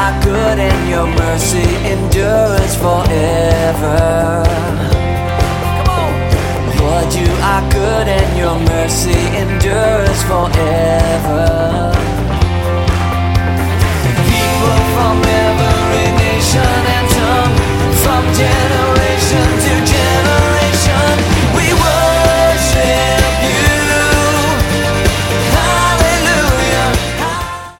are good and your mercy endures forever. Lord, you are good and your mercy endures forever.